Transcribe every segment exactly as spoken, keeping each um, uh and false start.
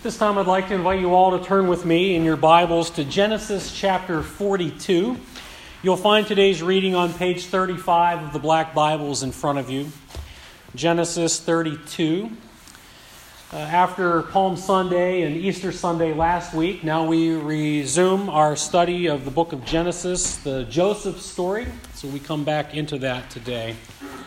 This time I'd like to invite you all to turn with me in your Bibles to Genesis chapter forty-two. You'll find today's reading on page thirty-five of the black Bibles in front of you. Genesis thirty-two. Uh, after Palm Sunday and Easter Sunday last week, now we resume our study of the book of Genesis, the Joseph story. So we come back into that today.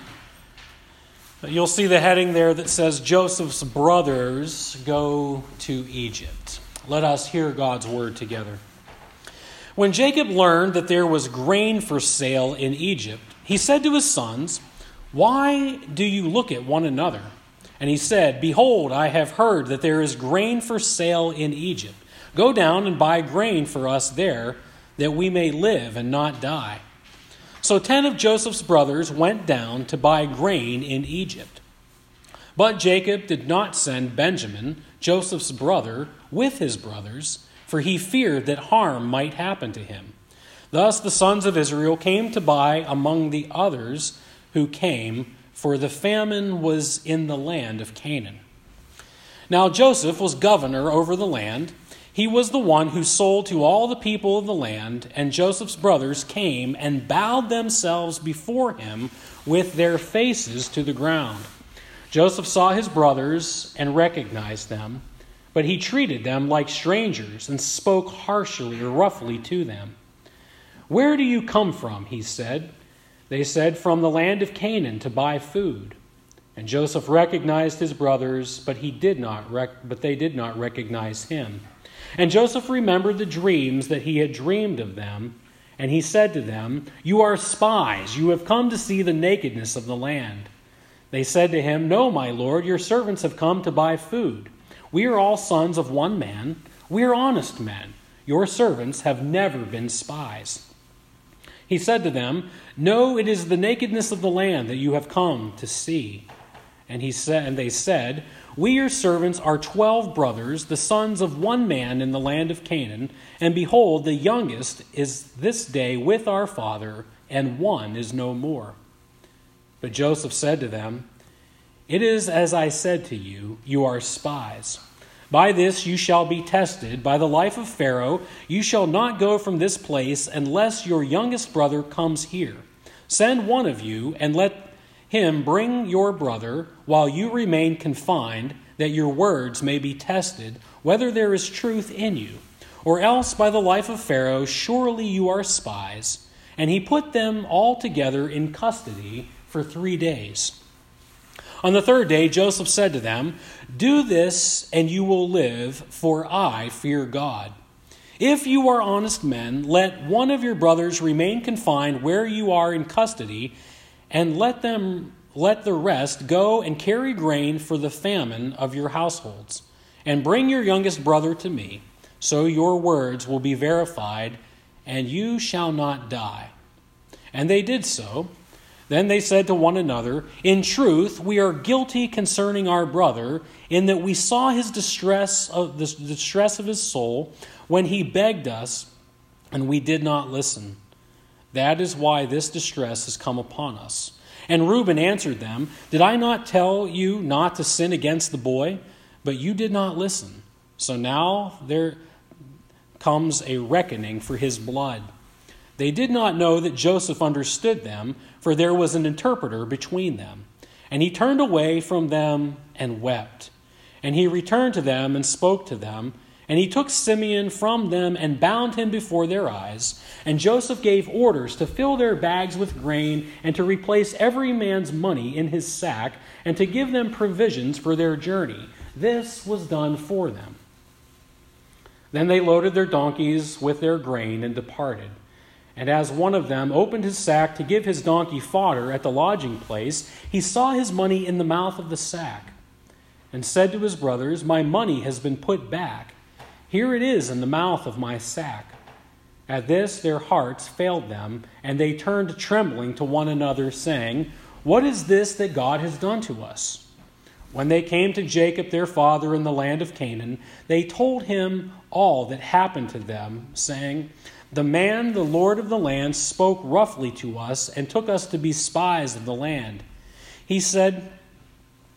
You'll see the heading there that says, Joseph's brothers go to Egypt. Let us hear God's word together. When Jacob learned that there was grain for sale in Egypt, he said to his sons, "Why do you look at one another?" And he said, "Behold, I have heard that there is grain for sale in Egypt. Go down and buy grain for us there, that we may live and not die." So ten of Joseph's brothers went down to buy grain in Egypt. But Jacob did not send Benjamin, Joseph's brother, with his brothers, for he feared that harm might happen to him. Thus the sons of Israel came to buy among the others who came, for the famine was in the land of Canaan. Now Joseph was governor over the land. He was the one who sold to all the people of the land, and Joseph's brothers came and bowed themselves before him with their faces to the ground. Joseph saw his brothers and recognized them, but he treated them like strangers and spoke harshly or roughly to them. "Where do you come from?" he said. They said, "From the land of Canaan to buy food." And Joseph recognized his brothers, but he did not rec- but they did not recognize him. And Joseph remembered the dreams that he had dreamed of them, and he said to them, "You are spies. You have come to see the nakedness of the land." They said to him, "No, my lord, your servants have come to buy food. We are all sons of one man. We are honest men. Your servants have never been spies." He said to them, "No, it is the nakedness of the land that you have come to see." And he said, and they said, "We, your servants, are twelve brothers, the sons of one man in the land of Canaan, and behold, the youngest is this day with our father, and one is no more." But Joseph said to them, "It is as I said to you, you are spies. By this you shall be tested. By the life of Pharaoh, you shall not go from this place unless your youngest brother comes here. Send one of you, and let him bring your brother while you remain confined, that your words may be tested, whether there is truth in you. Or else, by the life of Pharaoh, surely you are spies." And he put them all together in custody for three days. On the third day, Joseph said to them, "Do this, and you will live, for I fear God. If you are honest men, let one of your brothers remain confined where you are in custody, and let them let the rest go and carry grain for the famine of your households. And bring your youngest brother to me, so your words will be verified, and you shall not die." And they did so. Then they said to one another, "In truth, we are guilty concerning our brother, in that we saw his distress of the distress of his soul when he begged us, and we did not listen. That is why this distress has come upon us." And Reuben answered them, "Did I not tell you not to sin against the boy? But you did not listen. So now there comes a reckoning for his blood." They did not know that Joseph understood them, for there was an interpreter between them. And he turned away from them and wept. And he returned to them and spoke to them. And he took Simeon from them and bound him before their eyes. And Joseph gave orders to fill their bags with grain and to replace every man's money in his sack and to give them provisions for their journey. This was done for them. Then they loaded their donkeys with their grain and departed. And as one of them opened his sack to give his donkey fodder at the lodging place, he saw his money in the mouth of the sack and said to his brothers, "My money has been put back. Here it is in the mouth of my sack." At this their hearts failed them, and they turned trembling to one another, saying, "What is this that God has done to us?" When they came to Jacob their father in the land of Canaan, they told him all that happened to them, saying, "The man, the lord of the land, spoke roughly to us and took us to be spies of the land. He said,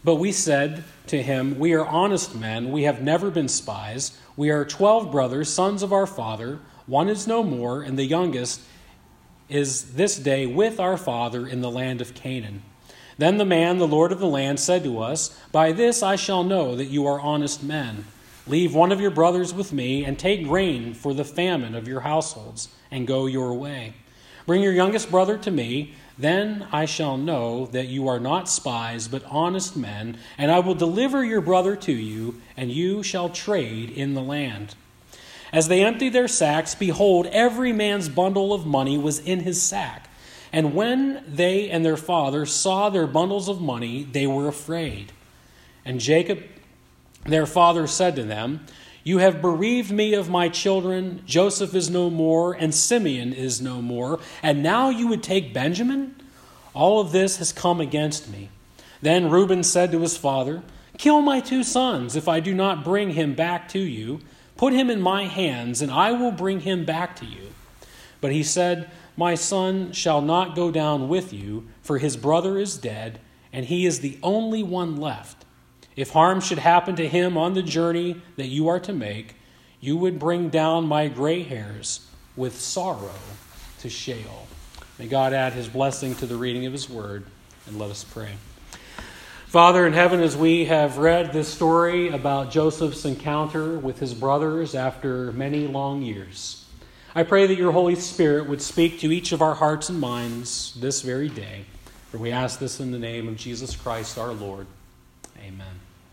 But we said to him, we are honest men. We have never been spies. We are twelve brothers, sons of our father. One is no more, and the youngest is this day with our father in the land of Canaan. Then the man, the Lord of the land, said to us, by this I shall know that you are honest men. Leave one of your brothers with me, and take grain for the famine of your households, and go your way. Bring your youngest brother to me, then I shall know that you are not spies, but honest men, and I will deliver your brother to you, and you shall trade in the land. As they emptied their sacks, behold, every man's bundle of money was in his sack. And when they and their father saw their bundles of money, they were afraid. And Jacob, their father, said to them, you have bereaved me of my children. Joseph is no more, and Simeon is no more. And now you would take Benjamin? All of this has come against me. Then Reuben said to his father, kill my two sons if I do not bring him back to you. Put him in my hands, and I will bring him back to you. But he said, my son shall not go down with you, for his brother is dead, and he is the only one left. If harm should happen to him on the journey that you are to make, you would bring down my gray hairs with sorrow to Sheol. May God add his blessing to the reading of his word, and let us pray. Father in heaven, as we have read this story about Joseph's encounter with his brothers after many long years, I pray that your Holy Spirit would speak to each of our hearts and minds this very day. For we ask this in the name of Jesus Christ our Lord. Amen.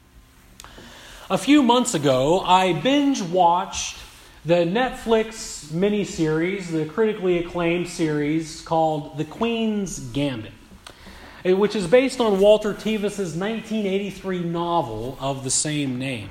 A few months ago, I binge-watched the Netflix miniseries, the critically acclaimed series called The Queen's Gambit, which is based on Walter Tevis's nineteen eighty-three novel of the same name.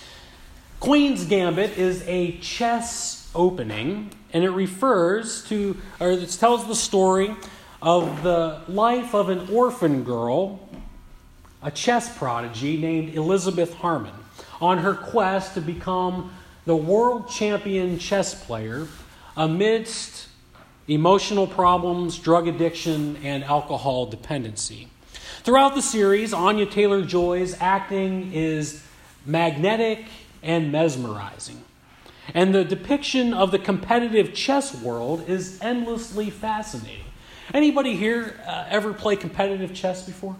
Queen's Gambit is a chess opening, and it refers to, or it tells the story of the life of an orphan girl, a chess prodigy named Elizabeth Harmon, on her quest to become the world champion chess player amidst emotional problems, drug addiction, and alcohol dependency. Throughout the series, Anya Taylor-Joy's acting is magnetic and mesmerizing. And the depiction of the competitive chess world is endlessly fascinating. Anybody here uh, ever play competitive chess before?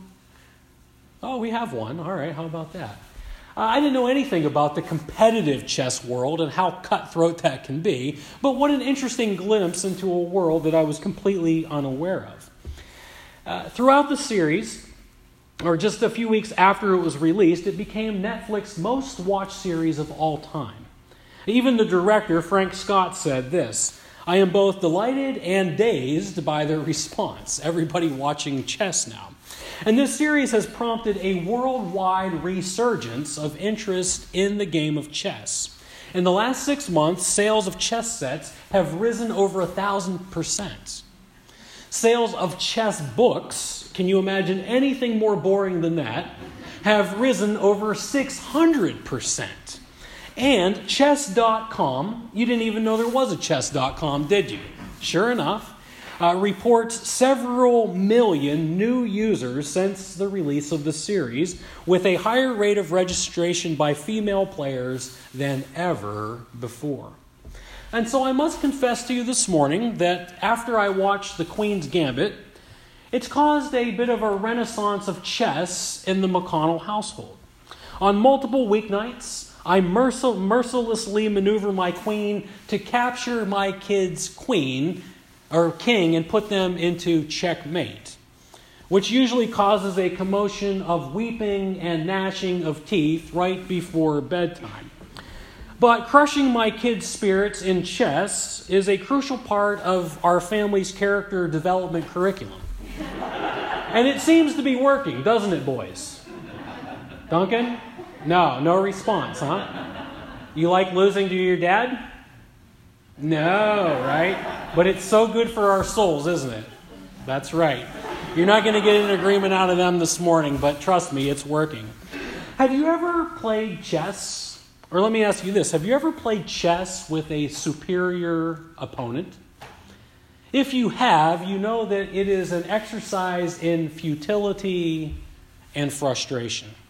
Oh, we have one. All right, how about that? Uh, I didn't know anything about the competitive chess world and how cutthroat that can be, but what an interesting glimpse into a world that I was completely unaware of. Uh, throughout the series, or just a few weeks after it was released, it became Netflix's most watched series of all time. Even the director, Frank Scott, said this, I am both delighted and dazed by the response. Everybody watching chess now. And this series has prompted a worldwide resurgence of interest in the game of chess. In the last six months, sales of chess sets have risen over a thousand percent. Sales of chess books, can you imagine anything more boring than that, have risen over six hundred percent. And chess dot com, you didn't even know there was a chess dot com, did you? Sure enough, uh, reports several million new users since the release of the series, with a higher rate of registration by female players than ever before. And so I must confess to you this morning that after I watched The Queen's Gambit, it's caused a bit of a renaissance of chess in the McConnell household. On multiple weeknights, I mercil- mercilessly maneuver my queen to capture my kid's queen or king and put them into checkmate, which usually causes a commotion of weeping and gnashing of teeth right before bedtime. But crushing my kids' spirits in chess is a crucial part of our family's character development curriculum. And it seems to be working, doesn't it, boys? Duncan? No, no response, huh? You like losing to your dad? No, right? But it's so good for our souls, isn't it? That's right. You're not going to get an agreement out of them this morning, but trust me, it's working. Have you ever played chess? Or let me ask you this. Have you ever played chess with a superior opponent? If you have, you know that it is an exercise in futility and frustration.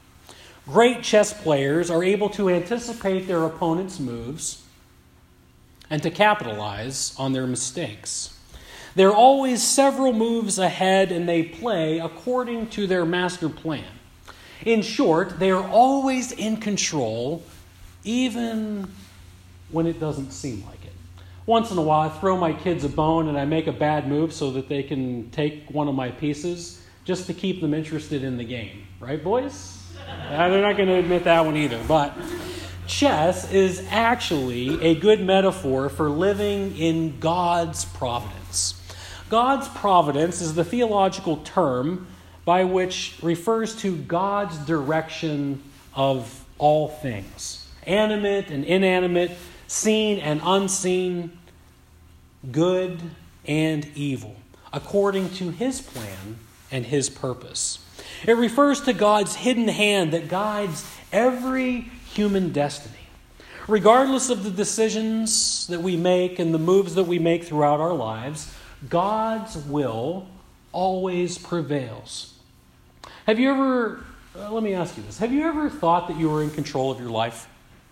Great chess players are able to anticipate their opponent's moves and to capitalize on their mistakes. They're always several moves ahead, and they play according to their master plan. In short, they are always in control, even when it doesn't seem like it. Once in a while, I throw my kids a bone and I make a bad move so that they can take one of my pieces just to keep them interested in the game. Right, boys? Uh, they're not going to admit that one either. But chess is actually a good metaphor for living in God's providence. God's providence is the theological term by which refers to God's direction of all things, animate and inanimate, seen and unseen, good and evil, according to his plan and his purpose. It refers to God's hidden hand that guides every human destiny. Regardless of the decisions that we make and the moves that we make throughout our lives, God's will always prevails. Have you ever, uh, let me ask you this, have you ever thought that you were in control of your life?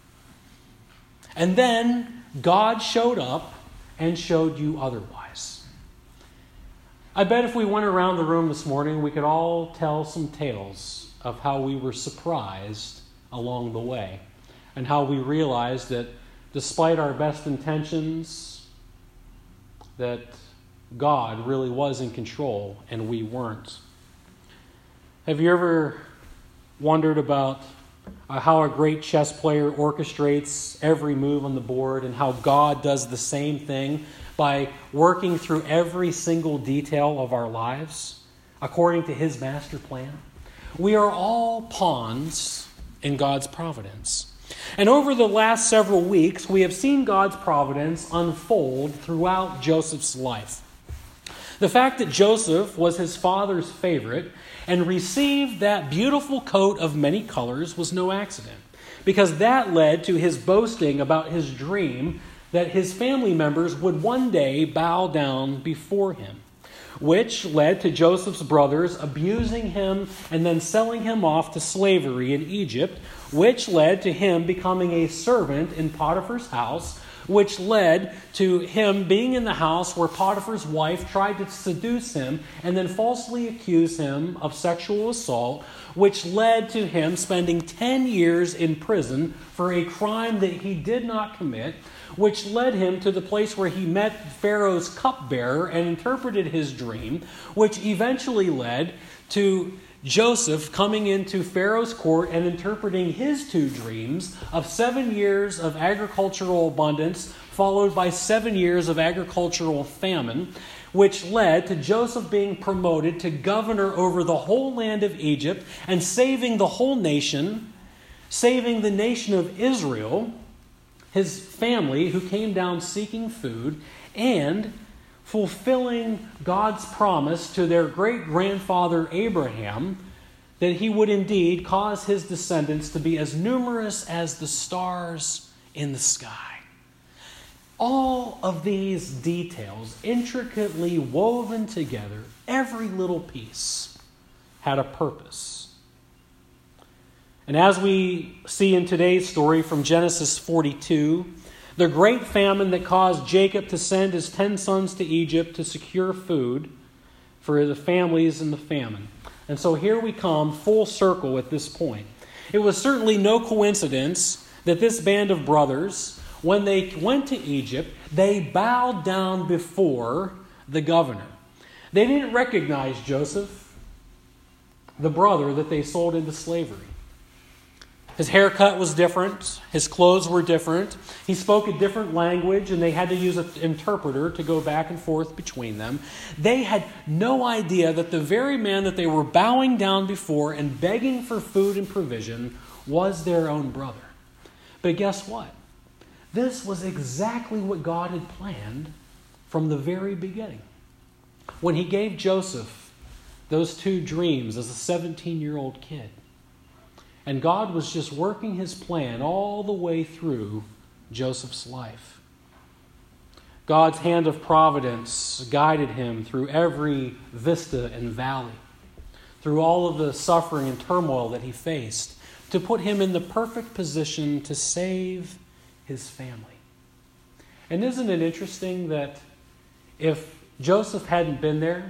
And then God showed up and showed you otherwise. I bet if we went around the room this morning, we could all tell some tales of how we were surprised along the way and how we realized that despite our best intentions, that God really was in control and we weren't. Have you ever wondered about uh, how a great chess player orchestrates every move on the board and how God does the same thing by working through every single detail of our lives according to his master plan? We are all pawns in God's providence. And over the last several weeks, we have seen God's providence unfold throughout Joseph's life. The fact that Joseph was his father's favorite and received that beautiful coat of many colors was no accident, because that led to his boasting about his dream that his family members would one day bow down before him, which led to Joseph's brothers abusing him and then selling him off to slavery in Egypt, which led to him becoming a servant in Potiphar's house, which led to him being in the house where Potiphar's wife tried to seduce him and then falsely accuse him of sexual assault, which led to him spending ten years in prison for a crime that he did not commit, which led him to the place where he met Pharaoh's cupbearer and interpreted his dream, which eventually led to Joseph coming into Pharaoh's court and interpreting his two dreams of seven years of agricultural abundance followed by seven years of agricultural famine, which led to Joseph being promoted to governor over the whole land of Egypt and saving the whole nation, saving the nation of Israel, his family who came down seeking food, and fulfilling God's promise to their great-grandfather Abraham that he would indeed cause his descendants to be as numerous as the stars in the sky. All of these details, intricately woven together, every little piece had a purpose. And as we see in today's story from Genesis forty-two, the great famine that caused Jacob to send his ten sons to Egypt to secure food for the families in the famine. And so here we come full circle at this point. It was certainly no coincidence that this band of brothers, when they went to Egypt, they bowed down before the governor. They didn't recognize Joseph, the brother that they sold into slavery. His haircut was different. His clothes were different. He spoke a different language, and they had to use an interpreter to go back and forth between them. They had no idea that the very man that they were bowing down before and begging for food and provision was their own brother. But guess what? This was exactly what God had planned from the very beginning. When he gave Joseph those two dreams as a seventeen-year-old kid, and God was just working his plan all the way through Joseph's life. God's hand of providence guided him through every vista and valley, through all of the suffering and turmoil that he faced, to put him in the perfect position to save his family. And isn't it interesting that if Joseph hadn't been there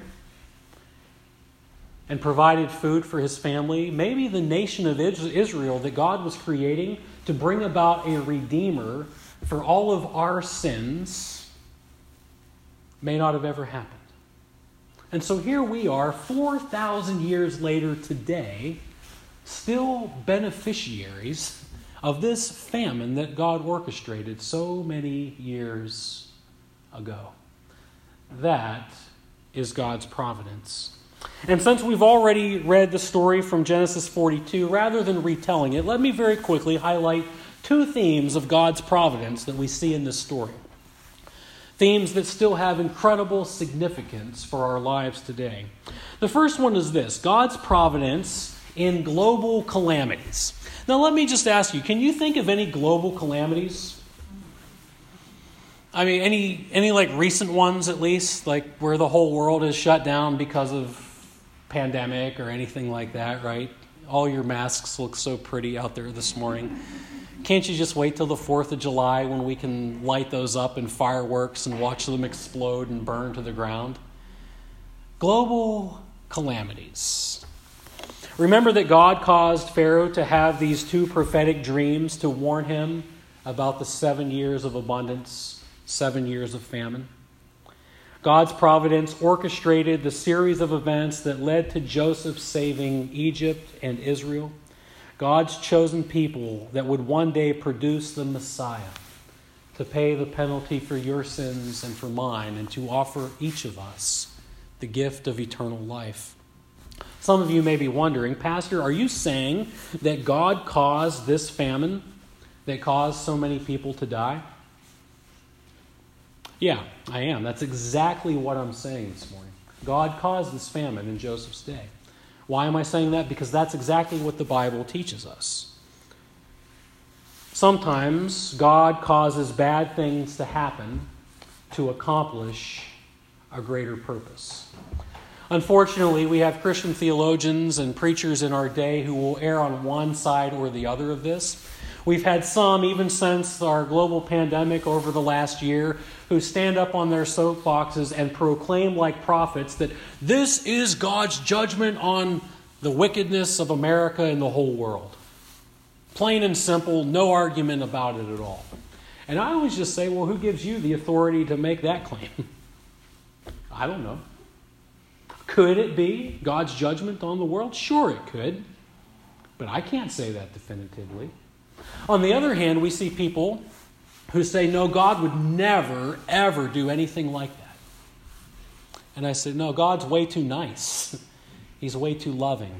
and provided food for his family, maybe the nation of Israel that God was creating to bring about a redeemer for all of our sins may not have ever happened. And so here we are, four thousand years later today, still beneficiaries of this famine that God orchestrated so many years ago. That is God's providence. And since we've already read the story from Genesis forty-two, rather than retelling it, let me very quickly highlight two themes of God's providence that we see in this story. Themes that still have incredible significance for our lives today. The first one is this: God's providence in global calamities. Now let me just ask you, can you think of any global calamities? I mean, any any like recent ones at least, like where the whole world is shut down because of pandemic or anything like that, right? All your masks look so pretty out there this morning. Can't you just wait till the fourth of July when we can light those up in fireworks and watch them explode and burn to the ground? Global calamities. Remember that God caused Pharaoh to have these two prophetic dreams to warn him about the seven years of abundance, seven years of famine. God's providence orchestrated the series of events that led to Joseph saving Egypt and Israel. God's chosen people that would one day produce the Messiah to pay the penalty for your sins and for mine, and to offer each of us the gift of eternal life. Some of you may be wondering, Pastor, are you saying that God caused this famine that caused so many people to die? Yeah, I am. That's exactly what I'm saying this morning. God caused this famine in Joseph's day. Why am I saying that? Because that's exactly what the Bible teaches us. Sometimes God causes bad things to happen to accomplish a greater purpose. Unfortunately, we have Christian theologians and preachers in our day who will err on one side or the other of this. We've had some, even since our global pandemic over the last year, who stand up on their soapboxes and proclaim like prophets that this is God's judgment on the wickedness of America and the whole world. Plain and simple, no argument about it at all. And I always just say, well, who gives you the authority to make that claim? I don't know. Could it be God's judgment on the world? Sure it could. But I can't say that definitively. On the other hand, we see people who say, no, God would never, ever do anything like that. And I said, no, God's way too nice. He's way too loving.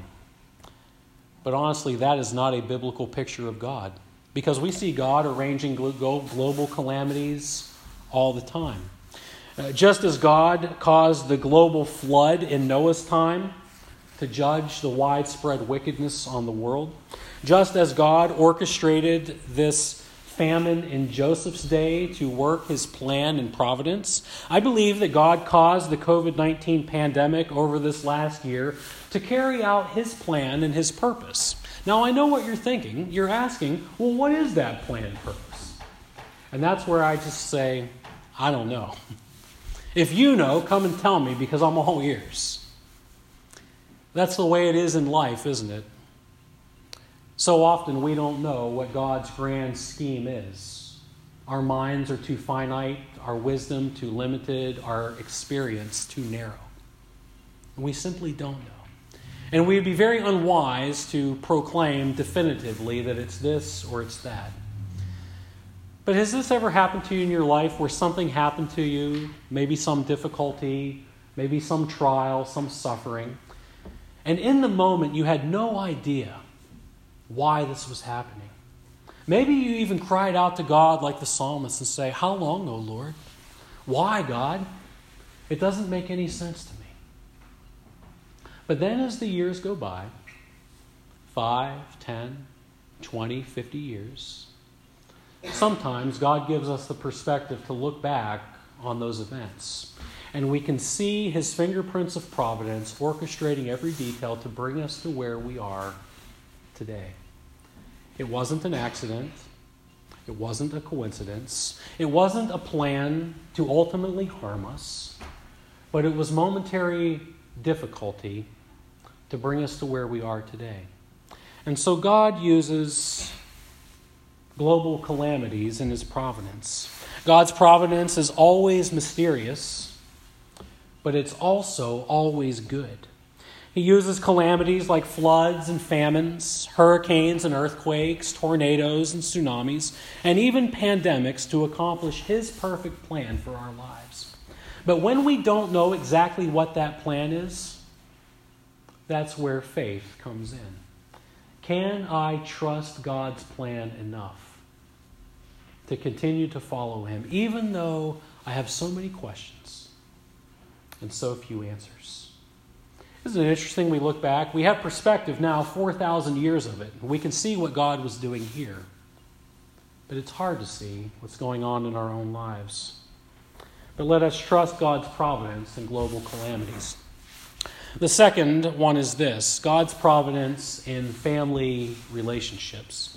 But honestly, that is not a biblical picture of God. Because we see God arranging global calamities all the time. Uh, just as God caused the global flood in Noah's time to judge the widespread wickedness on the world, just as God orchestrated this famine in Joseph's day to work his plan and providence, I believe that God caused the covid nineteen pandemic over this last year to carry out his plan and his purpose. Now, I know what you're thinking. You're asking, well, what is that plan and purpose? And that's where I just say, I don't know. If you know, come and tell me, because I'm all ears. That's the way it is in life, isn't it? So often we don't know what God's grand scheme is. Our minds are too finite, our wisdom too limited, our experience too narrow. And we simply don't know. And we'd be very unwise to proclaim definitively that it's this or it's that. But has this ever happened to you in your life where something happened to you, maybe some difficulty, maybe some trial, some suffering, and in the moment you had no idea why this was happening? Maybe you even cried out to God like the psalmist and say, how long, O Lord? Why, God? It doesn't make any sense to me. But then as the years go by, five, ten, twenty, fifty years, sometimes God gives us the perspective to look back on those events. And we can see his fingerprints of providence orchestrating every detail to bring us to where we are today. It wasn't an accident. It wasn't a coincidence. It wasn't a plan to ultimately harm us, but it was momentary difficulty to bring us to where we are today. And so God uses global calamities in his providence. God's providence is always mysterious, but it's also always good. He uses calamities like floods and famines, hurricanes and earthquakes, tornadoes and tsunamis, and even pandemics to accomplish his perfect plan for our lives. But when we don't know exactly what that plan is, that's where faith comes in. Can I trust God's plan enough to continue to follow him, even though I have so many questions and so few answers? Isn't it interesting? We look back. We have perspective now, four thousand years of it. We can see what God was doing here. But it's hard to see what's going on in our own lives. But let us trust God's providence in global calamities. The second one is this: God's providence in family relationships.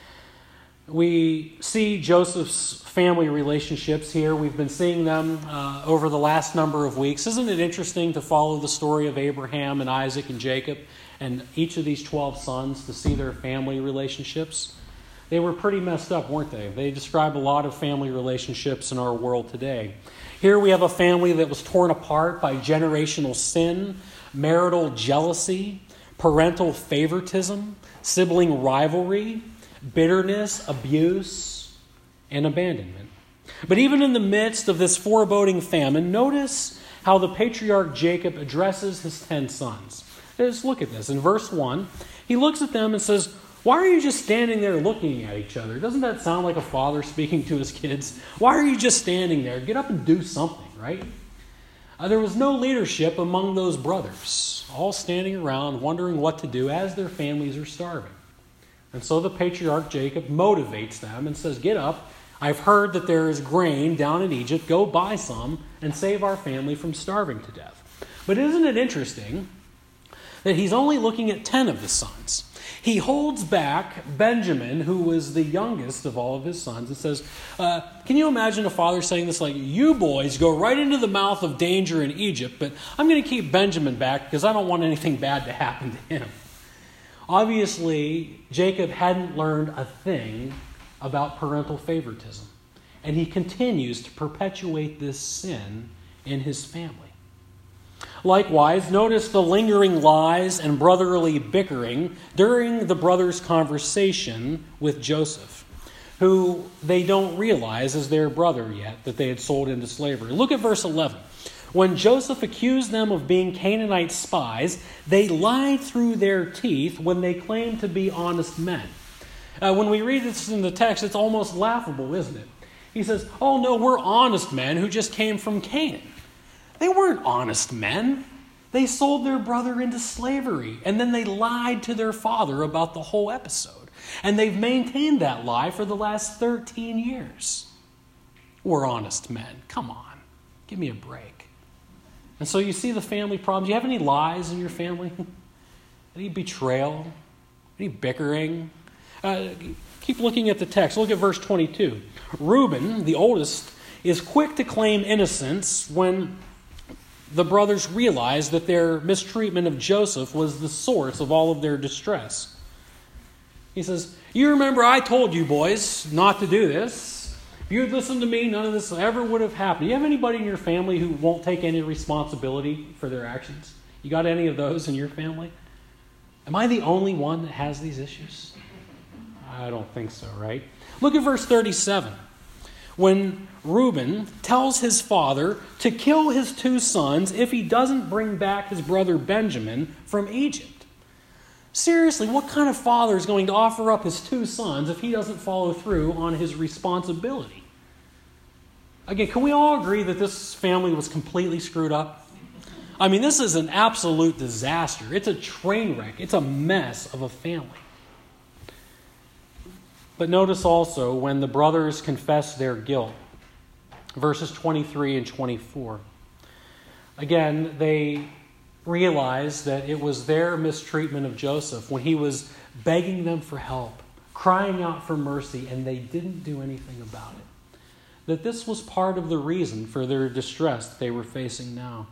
We see Joseph's family relationships here. We've been seeing them uh, over the last number of weeks. Isn't it interesting to follow the story of Abraham and Isaac and Jacob and each of these twelve sons to see their family relationships? They were pretty messed up, weren't they? They describe a lot of family relationships in our world today. Here we have a family that was torn apart by generational sin, marital jealousy, parental favoritism, sibling rivalry, bitterness, abuse, and abandonment. But even in the midst of this foreboding famine, notice how the patriarch Jacob addresses his ten sons. Just look at this. In verse one, he looks at them and says, "Why are you just standing there looking at each other?" Doesn't that sound like a father speaking to his kids? Why are you just standing there? Get up and do something, right? Uh, there was no leadership among those brothers, all standing around wondering what to do as their families are starving. And so the patriarch Jacob motivates them and says, "Get up. I've heard that there is grain down in Egypt. Go buy some and save our family from starving to death." But isn't it interesting that he's only looking at ten of his sons? He holds back Benjamin, who was the youngest of all of his sons, and says, uh, can you imagine a father saying this like, "You boys go right into the mouth of danger in Egypt, but I'm going to keep Benjamin back because I don't want anything bad to happen to him." Obviously, Jacob hadn't learned a thing about parental favoritism, and he continues to perpetuate this sin in his family. Likewise, notice the lingering lies and brotherly bickering during the brothers' conversation with Joseph, who they don't realize is their brother yet, that they had sold into slavery. Look at verse eleven. When Joseph accused them of being Canaanite spies, they lied through their teeth when they claimed to be honest men. Uh, when we read this in the text, it's almost laughable, isn't it? He says, "Oh no, we're honest men who just came from Canaan." They weren't honest men. They sold their brother into slavery, and then they lied to their father about the whole episode. And they've maintained that lie for the last thirteen years. We're honest men. Come on. Give me a break. And so you see the family problems. Do you have any lies in your family? Any betrayal? Any bickering? Uh, keep looking at the text. Look at verse twenty-two. Reuben, the oldest, is quick to claim innocence when the brothers realize that their mistreatment of Joseph was the source of all of their distress. He says, "You remember I told you boys not to do this. If you had listened to me, none of this ever would have happened." You have anybody in your family who won't take any responsibility for their actions? You got any of those in your family? Am I the only one that has these issues? I don't think so, right? Look at verse thirty-seven. When Reuben tells his father to kill his two sons if he doesn't bring back his brother Benjamin from Egypt. Seriously, what kind of father is going to offer up his two sons if he doesn't follow through on his responsibility? Again, can we all agree that this family was completely screwed up? I mean, this is an absolute disaster. It's a train wreck. It's a mess of a family. But notice also when the brothers confess their guilt, verses twenty-three and twenty-four. Again, they realize that it was their mistreatment of Joseph when he was begging them for help, crying out for mercy, and they didn't do anything about it. That this was part of the reason for their distress that they were facing now.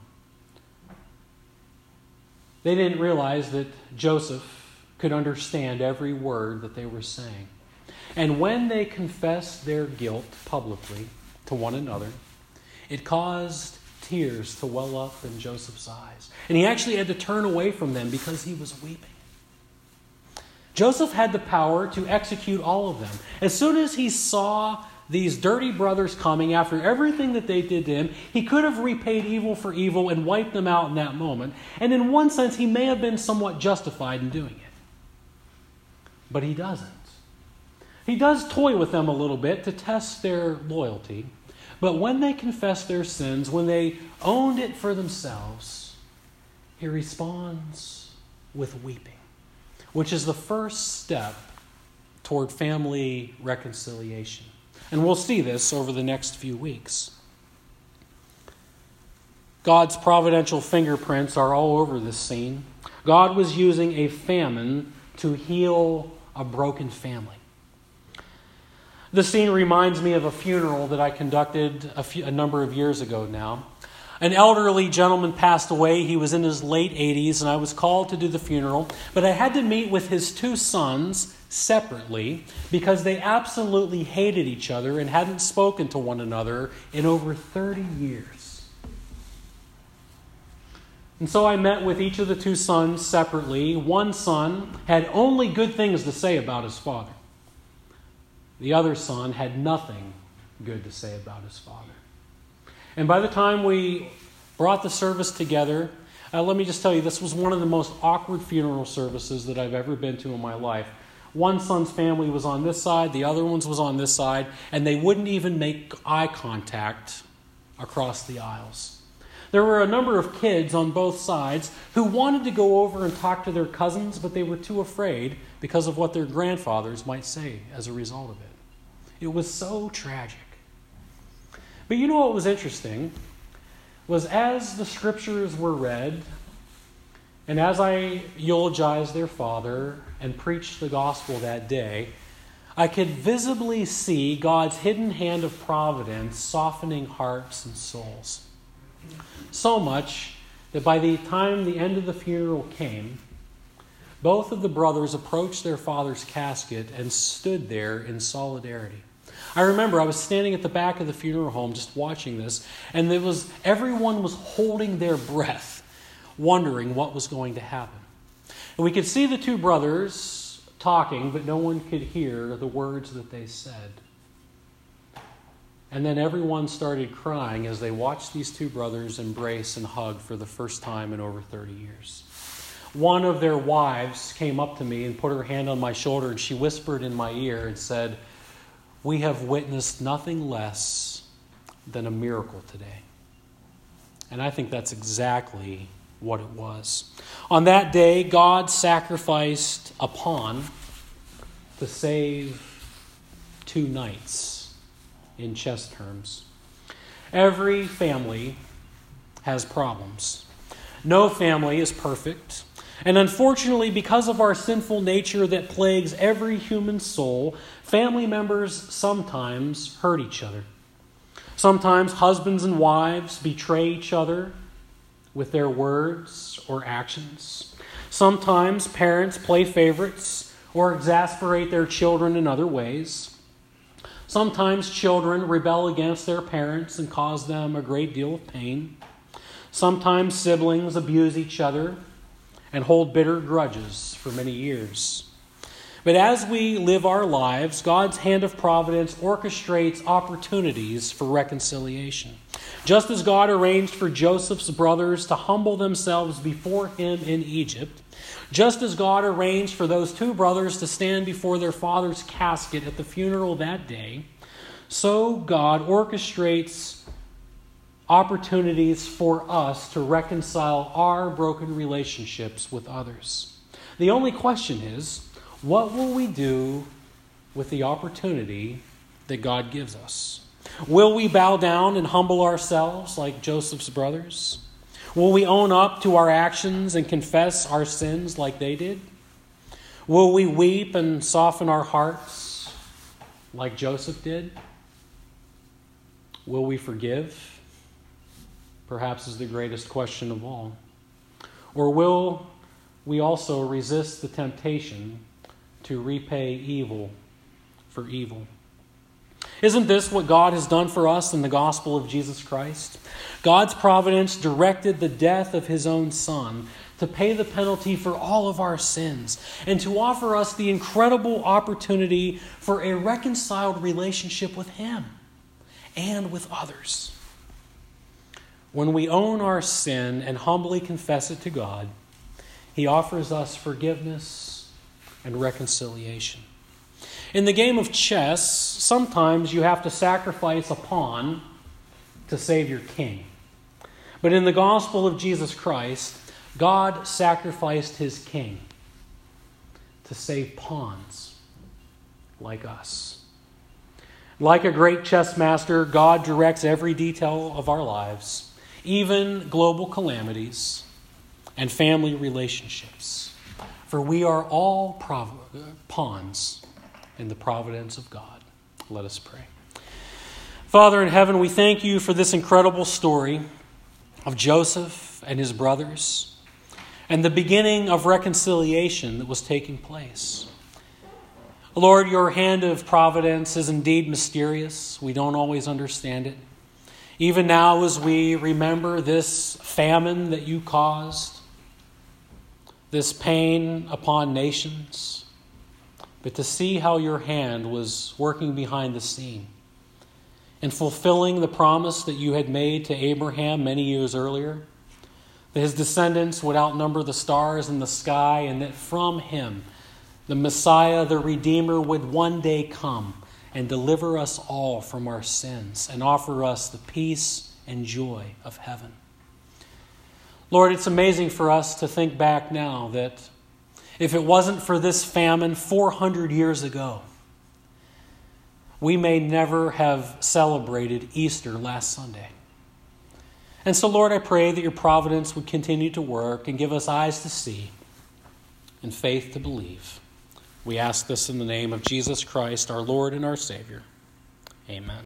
They didn't realize that Joseph could understand every word that they were saying. And when they confessed their guilt publicly to one another, it caused tears to well up in Joseph's eyes. And he actually had to turn away from them because he was weeping. Joseph had the power to execute all of them. As soon as he saw these dirty brothers coming after everything that they did to him, he could have repaid evil for evil and wiped them out in that moment. And in one sense, he may have been somewhat justified in doing it. But he doesn't. He does toy with them a little bit to test their loyalty. But when they confess their sins, when they owned it for themselves, he responds with weeping, which is the first step toward family reconciliation. And we'll see this over the next few weeks. God's providential fingerprints are all over this scene. God was using a famine to heal a broken family. The scene reminds me of a funeral that I conducted a, few, a number of years ago now. An elderly gentleman passed away. He was in his late eighties, and I was called to do the funeral. But I had to meet with his two sons separately because they absolutely hated each other and hadn't spoken to one another in over thirty years. And so I met with each of the two sons separately. One son had only good things to say about his father. The other son had nothing good to say about his father. And by the time we brought the service together, uh, let me just tell you, this was one of the most awkward funeral services that I've ever been to in my life. One son's family was on this side, the other one's was on this side, and they wouldn't even make eye contact across the aisles. There were a number of kids on both sides who wanted to go over and talk to their cousins, but they were too afraid because of what their grandfathers might say as a result of it. It was so tragic. But you know what was interesting was as the scriptures were read, and as I eulogized their father and preached the gospel that day, I could visibly see God's hidden hand of providence softening hearts and souls. So much that by the time the end of the funeral came, both of the brothers approached their father's casket and stood there in solidarity. I remember I was standing at the back of the funeral home just watching this, and there was everyone was holding their breath, wondering what was going to happen. And we could see the two brothers talking, but no one could hear the words that they said. And then everyone started crying as they watched these two brothers embrace and hug for the first time in over thirty years. One of their wives came up to me and put her hand on my shoulder, and she whispered in my ear and said, "We have witnessed nothing less than a miracle today." And I think that's exactly what it was. On that day, God sacrificed a pawn to save two knights, in chess terms. Every family has problems. No family is perfect. And unfortunately, because of our sinful nature that plagues every human soul, family members sometimes hurt each other. Sometimes husbands and wives betray each other with their words or actions. Sometimes parents play favorites or exasperate their children in other ways. Sometimes children rebel against their parents and cause them a great deal of pain. Sometimes siblings abuse each other and hold bitter grudges for many years. But as we live our lives, God's hand of providence orchestrates opportunities for reconciliation. Just as God arranged for Joseph's brothers to humble themselves before him in Egypt, just as God arranged for those two brothers to stand before their father's casket at the funeral that day, so God orchestrates opportunities for us to reconcile our broken relationships with others. The only question is, what will we do with the opportunity that God gives us? Will we bow down and humble ourselves like Joseph's brothers? Will we own up to our actions and confess our sins like they did? Will we weep and soften our hearts like Joseph did? Will we forgive? Perhaps is the greatest question of all. Or will we also resist the temptation to repay evil for evil? Isn't this what God has done for us in the gospel of Jesus Christ? God's providence directed the death of his own Son to pay the penalty for all of our sins and to offer us the incredible opportunity for a reconciled relationship with him and with others. When we own our sin and humbly confess it to God, he offers us forgiveness and reconciliation. In the game of chess, sometimes you have to sacrifice a pawn to save your king. But in the gospel of Jesus Christ, God sacrificed his king to save pawns like us. Like a great chess master, God directs every detail of our lives, even global calamities and family relationships. For we are all prov- pawns in the providence of God. Let us pray. Father in heaven, we thank you for this incredible story of Joseph and his brothers and the beginning of reconciliation that was taking place. Lord, your hand of providence is indeed mysterious. We don't always understand it. Even now, as we remember this famine that you caused, this pain upon nations, but to see how your hand was working behind the scene and fulfilling the promise that you had made to Abraham many years earlier, that his descendants would outnumber the stars in the sky, and that from him, the Messiah, the Redeemer, would one day come and deliver us all from our sins and offer us the peace and joy of heaven. Lord, it's amazing for us to think back now that if it wasn't for this famine four hundred years ago, we may never have celebrated Easter last Sunday. And so, Lord, I pray that your providence would continue to work and give us eyes to see and faith to believe. We ask this in the name of Jesus Christ, our Lord and our Savior. Amen.